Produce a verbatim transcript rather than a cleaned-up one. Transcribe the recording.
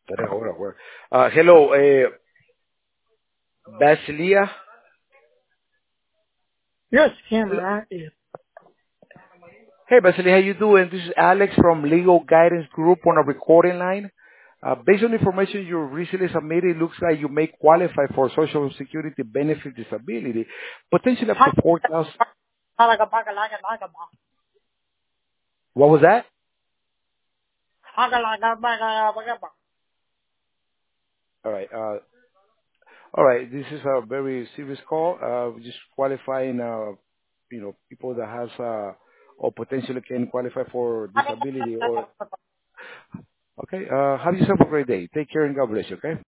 Tres horas, güey. Uh, hello, uh, Basilia. Yes, camera. Yeah. Hey, Basilia, how you doing? This is Alex from Legal Guidance Group on a recording line. Uh, based on information you recently submitted, it looks like you may qualify for Social Security benefit disability, potentially up to four thousand. What was that? All right. Uh, all right. This is a very serious call. Uh, just qualifying, uh, you know, people that has uh, or potentially can qualify for disability or. Okay. Uh, have yourself a great day. Take care and God bless you. Okay.